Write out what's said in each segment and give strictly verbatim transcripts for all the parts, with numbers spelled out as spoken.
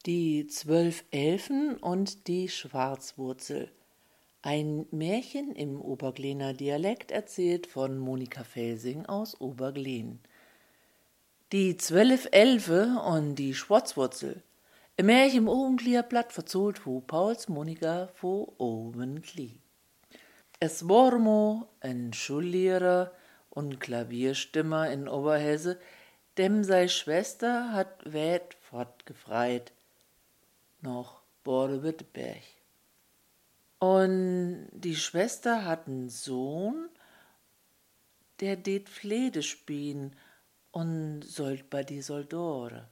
Die zwölf Elfen und die Schwarzwurzel. Ein Märchen im Oberglener Dialekt, erzählt von Monika Felsing aus Oberglen. Die zwölf Elfe und die Schwarzwurzel. Ein Märchen im Obenglierblatt verzollt fu Pauls Monika vo Obenklie. Es war mo ein Schullehrer und Klavierstimmer in Oberhesse, dem sei Schwester hat weit fortgefreit noch Borde-Witteberg. Und die Schwester hat einen Sohn, der det Flede spielen und sollt bei die Soldore.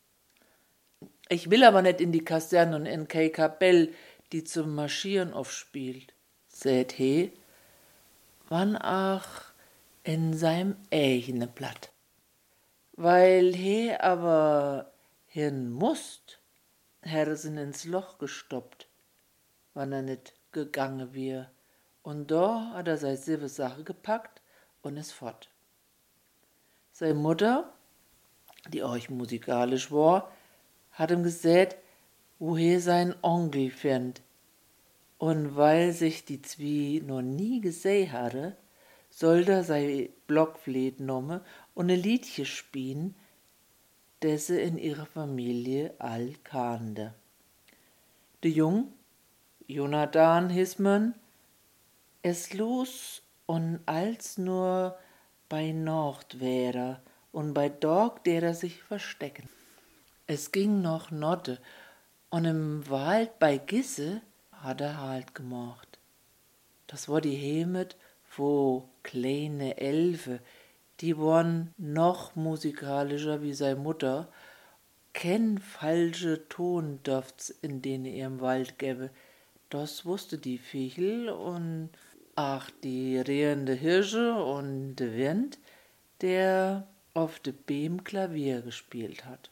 Ich will aber nicht in die Kaserne und in kei Kapell, die zum Marschieren aufspielt, sät he, wann ach in seinem eigene Blatt. Weil he aber hin mußt, hersen ins Loch gestoppt, wann er nit gegangen wir. Und da hat er sei siebe Sache gepackt und ist fort. Seine Mutter, die euch musikalisch war, hat ihm gesät, woher sein Onkel fänd. Und weil sich die Zwie noch nie gesehen hatte, sollte er sei Blockflöte nomme und ne Liedje spielen, das sie in ihrer Familie all kannte. De Jung, Jonathan hieß man, es los und als nur bei Nord wäre und bei Dog der er sich verstecken. Es ging noch Notte und im Wald bei Gisse hat er Halt gemacht. Das war die Heimat wo kleine Elfe, die waren noch musikalischer wie sei Mutter. Kein falsche Ton dürft's in denen ihrem Wald gäbe. Das wusste die Fichel und ach, die rehende Hirsche und de Wind, der auf de Beem Klavier gespielt hat.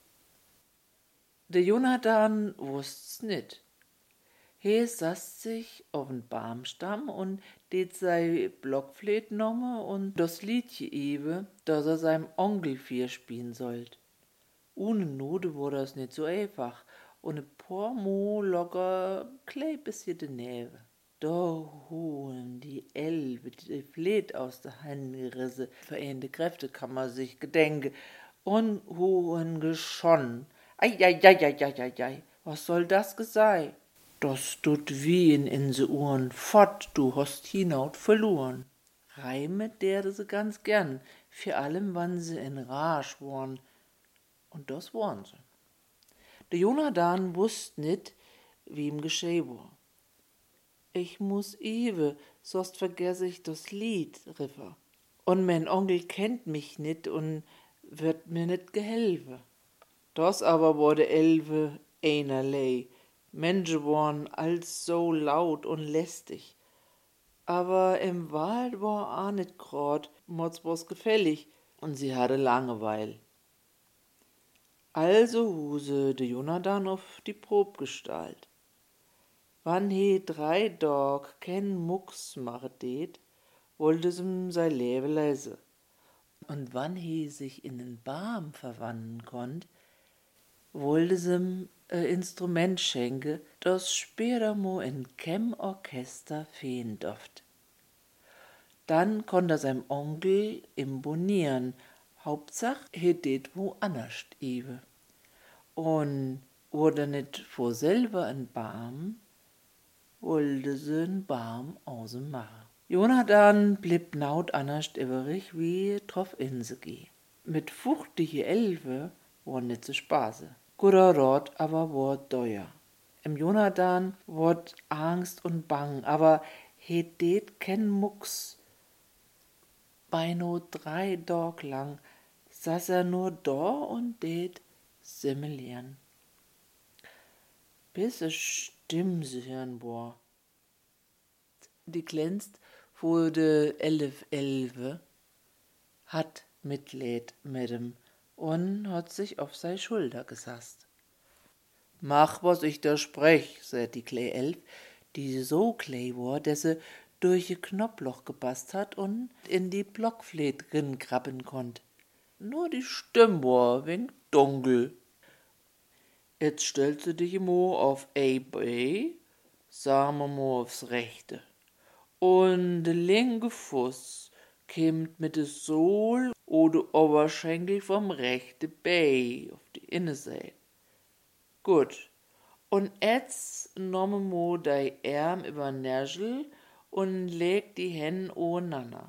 De Jonathan wusst's nit. He saß sich auf'n Baumstamm und det sei Blockflöte nomme und das Liedje ewe, das er seinem Onkel vier spielen sollt. Ohne Note war das nit so einfach und ein paar Mo locker klei bisschen de Näve. Da holen die Elfe die Fleet aus der Hand gerisse, vereinte Kräfte kann man sich gedenke, und hohen geschonnen. Ei, ei, ei, ei, ei, ei, ei, was soll das gesei? Das tut wehen in se Ohren, fort, du hast hinaut verloren. Reime der se ganz gern, für allem wann se in Rage worn, und das worn se. Der Jonathan wusst nit, wie'm gescheh war. Ich muss ewe, sonst vergess ich das Lied, riff er. Und mein Onkel kennt mich nit und wird mir nit gehelfe. Das aber war de Elfe einerlei. Menschen waren als so laut und lästig. Aber im Wald war a nit grad mods was gefällig und sie hatte Langeweil. Also huse de Jonathan auf die Prob gestalt. Wann he drei Tag ken Mucks machet det, wollte sem sei Leben lese. Und wann he sich in en Baum verwandeln konnt, wollte sem ein Instrument schenke, das später mo in kem Orchester fehlen doft. Dann konnt er seinem Onkel imponieren, Hauptsach he det wo anderscht ewe. Und wurde nit vor selber ein Baum, wollte se en Baum ausen machen. Jonathan blieb naut anderscht übrig wie drauf inse geh. Mit fuchtige Elfe war nit so spaße. Guter Rat aber war teuer. Im Jonathan ward Angst und Bang, aber he det ken Mucks. Bei no drei Tag lang saß er nur da und det simulieren. Bis es Stimm se hören war. Die glänzt vor de elf Elfe, hat Mitleid mit ihm und hat sich auf sei Schulter gesasst. Mach, was ich da sprech, sagt die Klei Elf, die so klei war, dass sie durch ihr Knopfloch gepasst hat und in die Blockflöte rinkrabben konnt. Nur die Stimme war wenig dunkel. Jetzt stellst du dich mo auf A-B, sagen wir mo aufs Rechte. Und der linke Fuß kommt mit der Sohle oder Oberschenkel vom rechten Bein auf die Innenseite. Gut. Und jetzt nehmen wir dein Arm über den Nägel und leg die Hände untereinander.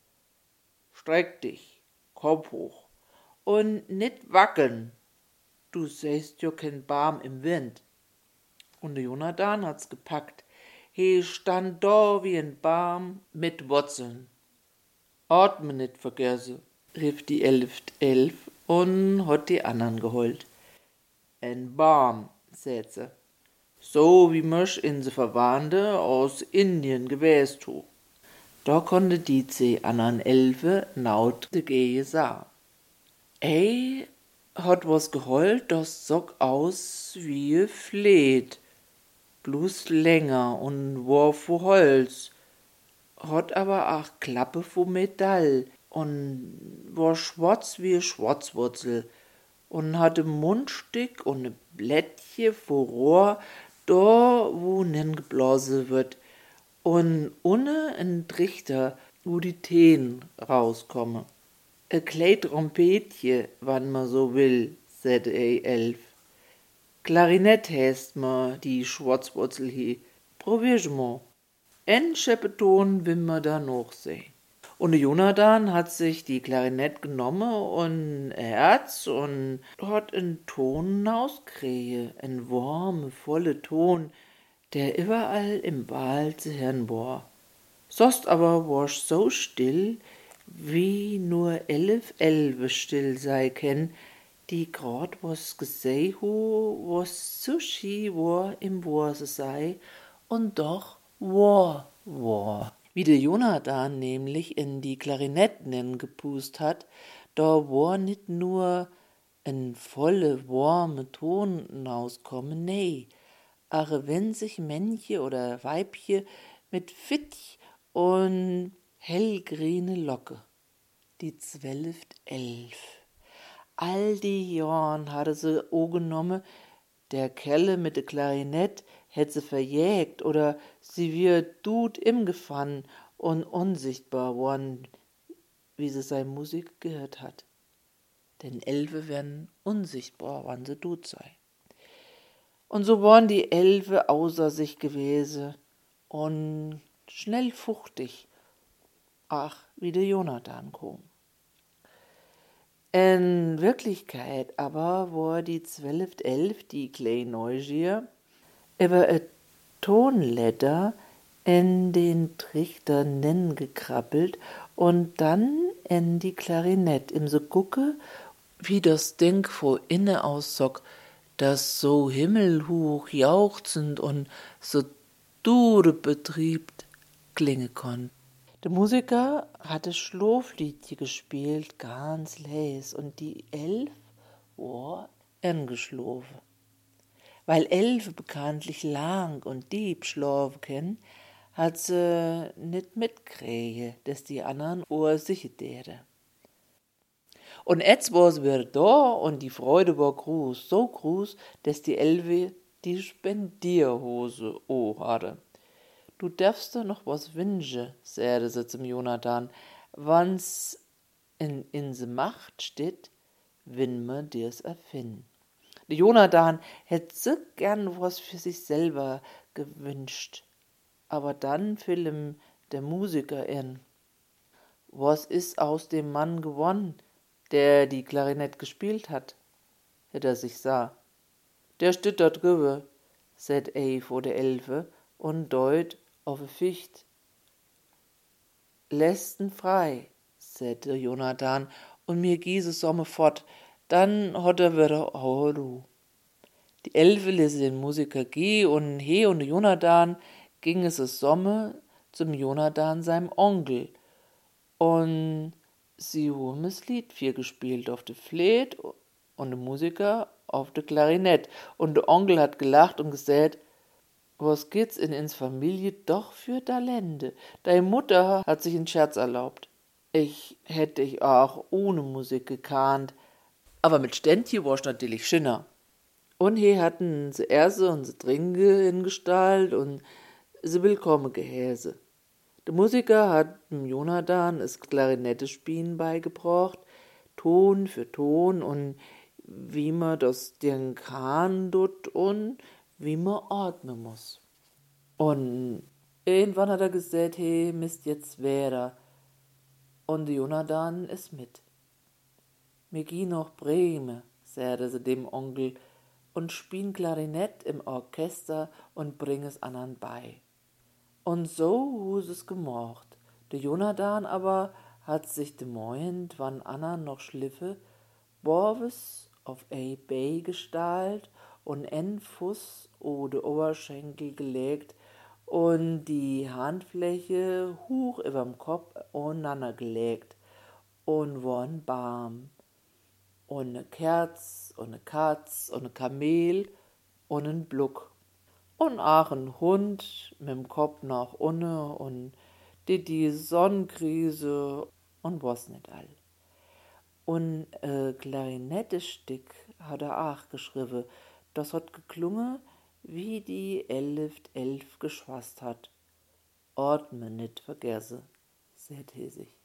Streck dich, Kopf hoch. Und nicht wackeln. Du sähst ja kein Baum im Wind. Und der Jonathan hat's gepackt. He stand da wie ein Baum mit Wurzeln. Atmen nicht vergessen, rief die Elft Elf und hat die anderen geholt. Ein Baum, sät sie. So wie mösch in se Verwandte aus Indien gewesen tu. Da konnte die zehn anderen Elfe naut de Gehe sah. Ey, hat was geholt, das sock aus wie Fleet, bloß länger und war vo Holz, hat aber auch Klappe vo Metall und war schwarz wie Schwarzwurzel und hatte Mundstück und ne Blättche vo Rohr, da wo nen geblasen wird, und unne ein Trichter, wo die Teen rauskomme. E klei Trompetje, wann ma so will, säte ei Elf. Klarinett heißt ma, die Schwarzwurzel hi. Probier's mo. En Scheppeton will ma da noch sehen. Und Jonathan hat sich die Klarinett genommen und Herz und hat einen Ton auskriege, einen warme, volle Ton, der überall im Wald zu hören war. Sost aber war's so still, wie nur elf Elfe still sei ken, die grad was geseh hu, was so schi war im Wurse sei und doch war war. Wie der Jonathan nämlich in die Klarinetten gepust hat, da war nicht nur ein volle, warme Ton rauskommen, nee, aber wenn sich Männchen oder Weibchen mit Fittch und hellgrüne Locke, die zwölft Elf. All die Jahren hatte sie o genommen, der Kelle mit de Klarinett hätt sie verjägt oder sie wird dut im gefangen und unsichtbar worden, wie sie sein Musik gehört hat. Denn Elfe werden unsichtbar, wann sie dut sei. Und so waren die Elfe außer sich gewesen und schnell fuchtig, ach, wie der Jonathan kom. In Wirklichkeit aber war die zwölft Elf, die klei Neugier, über e Tonletter in den Trichter nen gekrabbelt und dann in die Klarinett im so gucke, wie das Ding vor inne aussock, das so himmelhoch jauchzend und so dure betriebt klinge konnt. Der Musiker hatte Schlafliedje gespielt, ganz leis, und die Elf war eingeschlafen. Weil Elfe bekanntlich lang und deep schlafen können, hat sie nicht mitkriege, dass die anderen Ohr sich däre. Und jetzt war sie wieder da und die Freude war groß, so groß, dass die Elfe die Spendierhose o hatte. Du darfst doch noch was wünschen, sagte sie zum Jonathan. Wann's in, in se Macht steht, wenn wir dir's erfinden. Der Jonathan hätt so gern was für sich selber gewünscht. Aber dann fiel ihm der Musiker in. Was ist aus dem Mann gewonnen, der die Klarinett gespielt hat? Hätt er sich sah. Der steht da drüber, sät ei vor der Elfe und deut auf e Ficht. Lässten frei, sät der Jonathan, und mir giese Somme fort, dann hat er wieder Ruhe. Die Elfe ließ den Musiker gehen und he und Jonathan ging es es Somme zum Jonathan seinem Onkel und sie haben das Lied viel gespielt auf de Fleet und der Musiker auf de Klarinett und der Onkel hat gelacht und gesagt, was gibt's in ins Familie doch für Talente? Deine Mutter hat sich einen Scherz erlaubt. Ich hätte dich auch ohne Musik gekannt, aber mit Ständchen war's natürlich schöner. Und he hatten se Erse und se Trinke in Gestalt und se willkomme gehäse. Der Musiker hat dem Jonathan es Klarinettespielen beigebracht, Ton für Ton und wie man das den kann dort und wie man atmen muss. Und irgendwann hat er gesagt, hey, Mist, jetzt wäre. Und der Jonathan ist mit. Mir gehen nach Bremen, sagte sie dem Onkel, und spielen Klarinett im Orchester und bring es anderen bei. Und so hus es gemacht. Der Jonathan aber hat sich de Moind, wann Anna noch schliffe, Borwes auf ei Bei gestalt und en Fuß o de Oberschenkel gelegt und die Handfläche hoch überm Kopf aneinander gelegt und worn Barm und ne Kerz und ne Katz und ne Kamel und n Bluck. Und auch ein Hund mit'm Kopf nach unne und die die Sonnenkrise und was nicht all. Und äh, Klarinettestück hat er auch geschrieben. Das hat geklungen, wie die Elft elf geschwast hat. Atme nicht vergesse, seht he sich.